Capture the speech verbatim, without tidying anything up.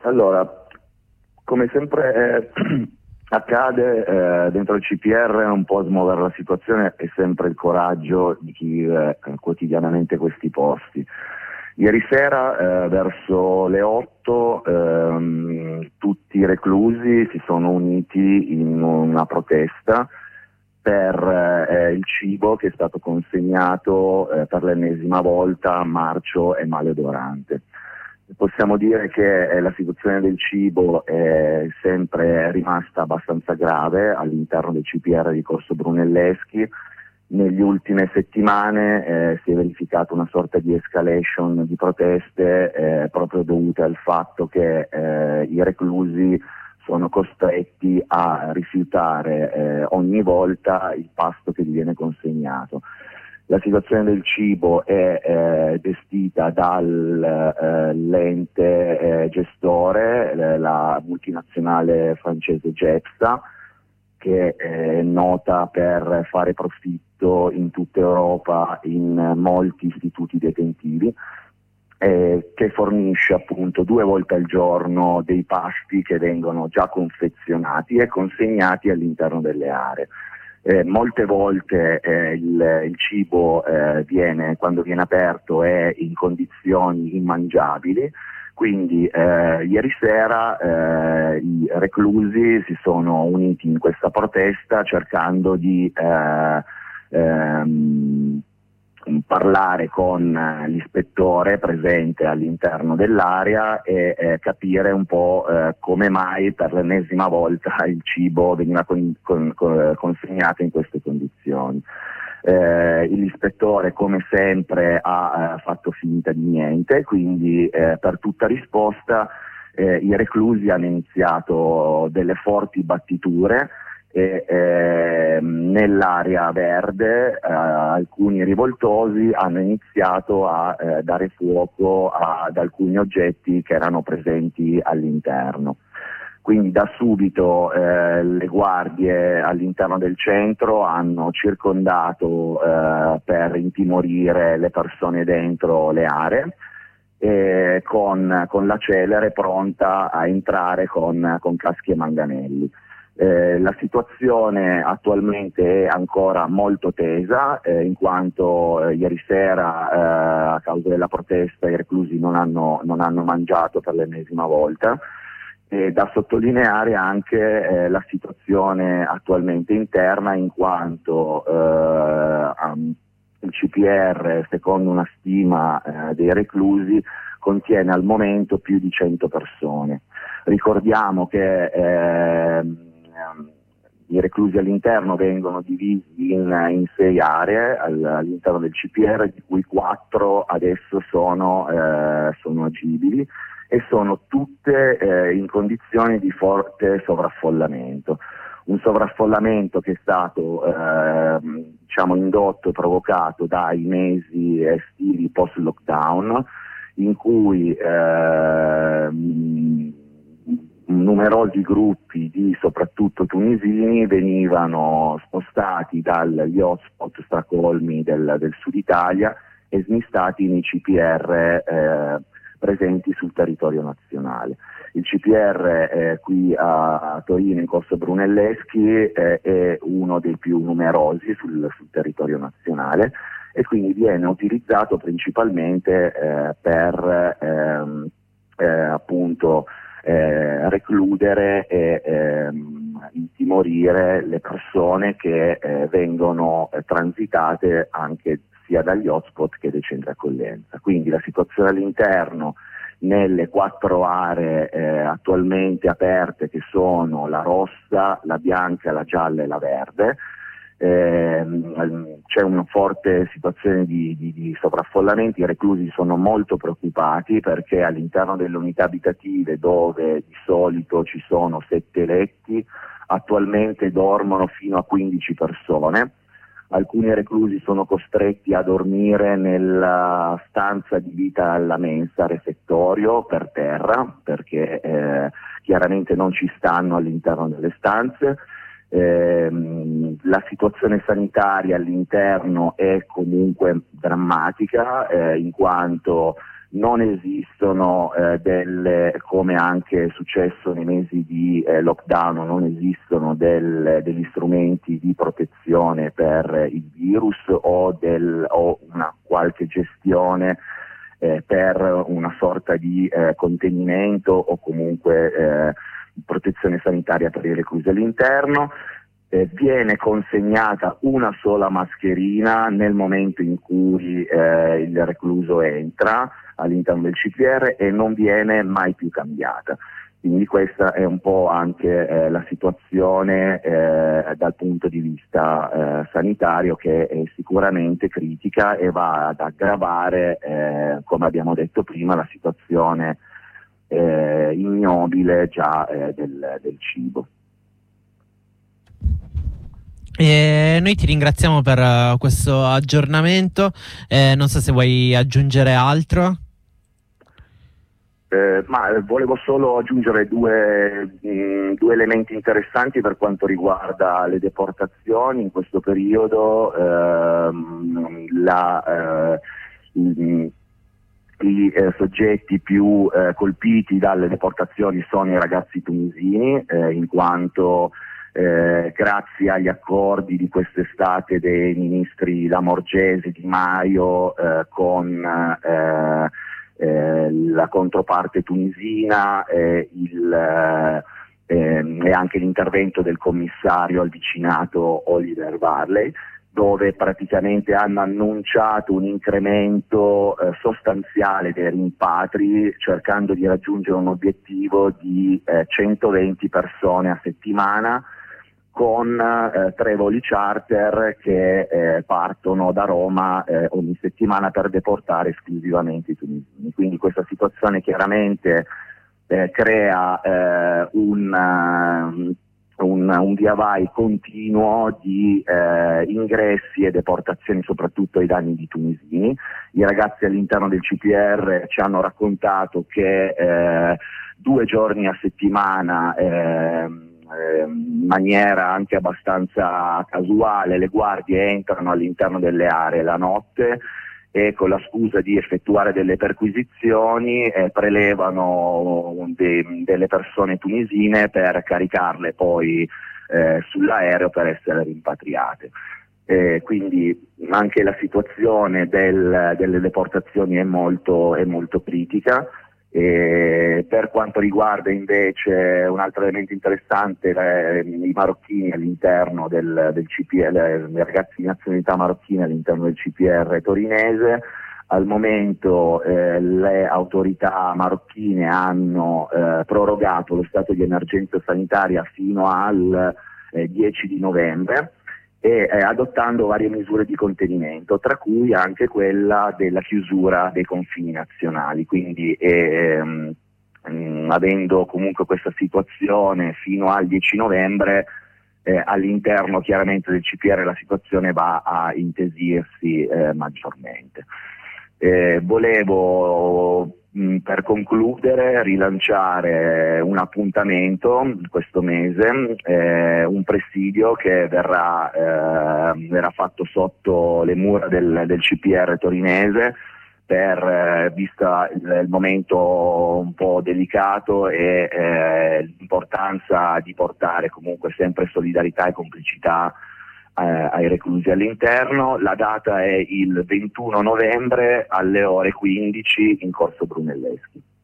Allora, come sempre eh, accade eh, dentro il C P R, un po' a smuovere la situazione è sempre il coraggio di chi vive eh, quotidianamente questi posti. Ieri sera eh, verso le otto ehm, tutti i reclusi si sono uniti in una protesta per eh, il cibo che è stato consegnato eh, per l'ennesima volta marcio e maleodorante. Possiamo dire che eh, la situazione del cibo è sempre rimasta abbastanza grave all'interno del C P R di Corso Brunelleschi. Negli ultime settimane eh, si è verificata una sorta di escalation di proteste eh, proprio dovute al fatto che eh, i reclusi sono costretti a rifiutare eh, ogni volta il pasto che gli viene consegnato. La situazione del cibo è eh, gestita dall'ente eh, eh, gestore, eh, la multinazionale francese Gepsa, che è nota per fare profitto in tutta Europa in molti istituti detentivi, eh, che fornisce appunto due volte al giorno dei pasti che vengono già confezionati e consegnati all'interno delle aree. Eh, molte volte eh, il, il cibo eh, viene, quando viene aperto, è in condizioni immangiabili, quindi eh, ieri sera eh, i reclusi si sono uniti in questa protesta cercando di eh, ehm, parlare con l'ispettore presente all'interno dell'area e eh, capire un po' eh, come mai per l'ennesima volta il cibo veniva con, con, con, consegnato in queste condizioni. Eh, l'ispettore, come sempre, ha eh, fatto finta di niente, quindi eh, per tutta risposta eh, i reclusi hanno iniziato delle forti battiture e eh, nell'area verde eh, alcuni rivoltosi hanno iniziato a eh, dare fuoco ad alcuni oggetti che erano presenti all'interno. Quindi da subito eh, le guardie all'interno del centro hanno circondato eh, per intimorire le persone dentro le aree, eh, con, con la celere pronta a entrare con, con caschi e manganelli. Eh, la situazione attualmente è ancora molto tesa, eh, in quanto eh, ieri sera eh, a causa della protesta i reclusi non hanno, non hanno mangiato per l'ennesima volta. E da sottolineare anche eh, la situazione attualmente interna, in quanto eh, um, il C P R, secondo una stima eh, dei reclusi, contiene al momento più di cento persone. Ricordiamo che eh, i reclusi all'interno vengono divisi in, in sei aree all'interno del C P R, di cui quattro adesso sono, eh, sono agibili e sono tutte eh, in condizioni di forte sovraffollamento. Un sovraffollamento che è stato eh, diciamo indotto e provocato dai mesi estivi post-lockdown, in cui eh, numerosi gruppi di soprattutto tunisini venivano spostati dagli hotspot stracolmi del, del sud Italia e smistati nei C P R eh, presenti sul territorio nazionale. Il C P R eh, qui a, a Torino, in Corso Brunelleschi, eh, è uno dei più numerosi sul, sul territorio nazionale e quindi viene utilizzato principalmente eh, per ehm, eh, appunto eh, recludere e ehm, intimorire le persone che eh, vengono eh, transitate anche sia dagli hotspot che dai centri accoglienza. Quindi la situazione all'interno nelle quattro aree eh, attualmente aperte, che sono la rossa, la bianca, la gialla e la verde, eh, c'è una forte situazione di, di, di sovraffollamento. I reclusi sono molto preoccupati perché all'interno delle unità abitative, dove di solito ci sono sette letti, attualmente dormono fino a quindici persone. Alcuni reclusi sono costretti a dormire nella stanza adibita alla mensa, refettorio, per terra, perché eh, chiaramente non ci stanno all'interno delle stanze. Eh, la situazione sanitaria all'interno è comunque drammatica, eh, in quanto non esistono eh, delle, come anche è successo nei mesi di eh, lockdown, non esistono del, degli strumenti di protezione per il virus o, del, o una qualche gestione eh, per una sorta di eh, contenimento o comunque eh, protezione sanitaria per i reclusi all'interno. Eh, viene consegnata una sola mascherina nel momento in cui eh, il recluso entra all'interno del C P R e non viene mai più cambiata. Quindi questa è un po' anche eh, la situazione eh, dal punto di vista eh, sanitario, che è sicuramente critica e va ad aggravare, eh, come abbiamo detto prima, la situazione eh, ignobile già eh, del, del cibo. E noi ti ringraziamo per uh, questo aggiornamento, eh, non so se vuoi aggiungere altro. Eh, ma eh, volevo solo aggiungere due, mh, due elementi interessanti per quanto riguarda le deportazioni in questo periodo. Ehm, la, eh, mh, I eh, soggetti più eh, colpiti dalle deportazioni sono i ragazzi tunisini, eh, in quanto Eh, grazie agli accordi di quest'estate dei ministri Lamorgese, Di Maio eh, con eh, eh, la controparte tunisina eh, il, eh, ehm, e anche l'intervento del commissario al vicinato Oliver Varley, dove praticamente hanno annunciato un incremento eh, sostanziale dei rimpatri, cercando di raggiungere un obiettivo di eh, centoventi persone a settimana, con eh, tre voli charter che eh, partono da Roma eh, ogni settimana per deportare esclusivamente i tunisini. Quindi questa situazione chiaramente eh, crea eh, un, uh, un, un via vai continuo di eh, ingressi e deportazioni, soprattutto ai danni di tunisini. I ragazzi all'interno del C P R ci hanno raccontato che eh, due giorni a settimana eh, in maniera anche abbastanza casuale le guardie entrano all'interno delle aree la notte e con la scusa di effettuare delle perquisizioni eh, prelevano de- delle persone tunisine per caricarle poi eh, sull'aereo per essere rimpatriate. Eh, quindi anche la situazione del, delle deportazioni è molto, è molto critica. E per quanto riguarda invece un altro elemento interessante, le, i marocchini all'interno del, del C P R, i ragazzi di nazionalità marocchina all'interno del C P R torinese, al momento eh, le autorità marocchine hanno eh, prorogato lo stato di emergenza sanitaria fino al eh, dieci di novembre e eh, adottando varie misure di contenimento, tra cui anche quella della chiusura dei confini nazionali. Quindi ehm, mh, avendo comunque questa situazione fino al dieci novembre, eh, all'interno chiaramente del C P R la situazione va a intesirsi eh, maggiormente. Eh, volevo mh, per concludere rilanciare un appuntamento questo mese, eh, un presidio che verrà, eh, verrà fatto sotto le mura del, del C P R torinese per, eh, vista il, il momento un po' delicato e eh, l'importanza di portare comunque sempre solidarietà e complicità ai reclusi all'interno. La data è il ventuno novembre alle ore quindici in Corso Brunelleschi.